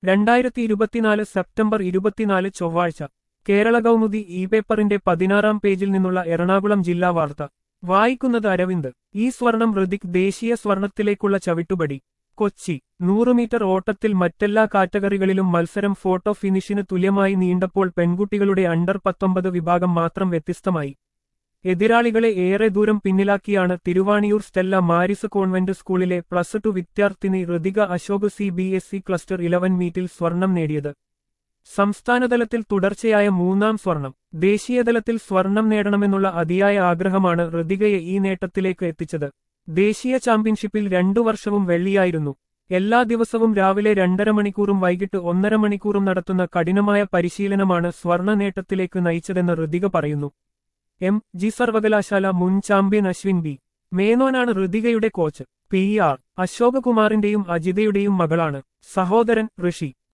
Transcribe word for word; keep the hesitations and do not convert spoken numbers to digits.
രണ്ടായിരത്തി ഇരുപത്തിനാല് സെപ്റ്റംബർ ഇരുപത്തിനാല് ചൊവ്വാഴ്ച കേരള കൗമുദി ഇ പേപ്പറിന്റെ പതിനാറാം പേജിൽ നിന്നുള്ള എറണാകുളം ജില്ലാ വാർത്ത വായിക്കുന്നത് അരവിന്ദ്. ഈ സ്വർണം ഋതിക് ദേശീയ സ്വർണത്തിലേക്കുള്ള ചവിട്ടുപടി. കൊച്ചി. നൂറ് മീറ്റർ ഓട്ടത്തിൽ മറ്റെല്ലാ കാറ്റഗറികളിലും മത്സരം ഫോട്ടോ ഫിനിഷിന് തുല്യമായി നീണ്ടപ്പോൾ പെൺകുട്ടികളുടെ അണ്ടർ പത്തൊമ്പത് വിഭാഗം മാത്രം വ്യത്യസ്തമായി. എതിരാളികളെ ഏറെ ദൂരം പിന്നിലാക്കിയാണ് തിരുവാണിയൂർ സ്റ്റെല്ല മാരിസ് കോൺവെന്റ് സ്കൂളിലെ പ്ലസ് ടു വിദ്യാർത്ഥിനി Rithika Ashok C B S E cluster eleven മീറ്റിൽ സ്വർണം നേടിയത്. സംസ്ഥാനതലത്തിൽ തുടർച്ചയായ മൂന്നാം സ്വർണം. ദേശീയതലത്തിൽ സ്വർണം നേടണമെന്നുള്ള അതിയായ ആഗ്രഹമാണ് ഋതികയെ ഈ നേട്ടത്തിലേക്ക് എത്തിച്ചത്. ദേശീയ ചാമ്പ്യൻഷിപ്പിൽ രണ്ടു വർഷവും വെള്ളിയായിരുന്നു. എല്ലാ ദിവസവും രാവിലെ രണ്ടര മണിക്കൂറും വൈകിട്ട് ഒന്നര മണിക്കൂറും നടത്തുന്ന കഠിനമായ പരിശീലനമാണ് സ്വർണ നേട്ടത്തിലേക്ക് നയിച്ചതെന്ന് ഋതിക പറയുന്നു. എം ജി സർവകലാശാല മുൻ ചാമ്പ്യൻ അശ്വിൻ ബി മേനോനാണ് ഋതികയുടെ കോച്ച്. പി ആർ അശോകകുമാറിന്റെയും അജിതയുടെയും മകളാണ്. സഹോദരൻ ഋഷി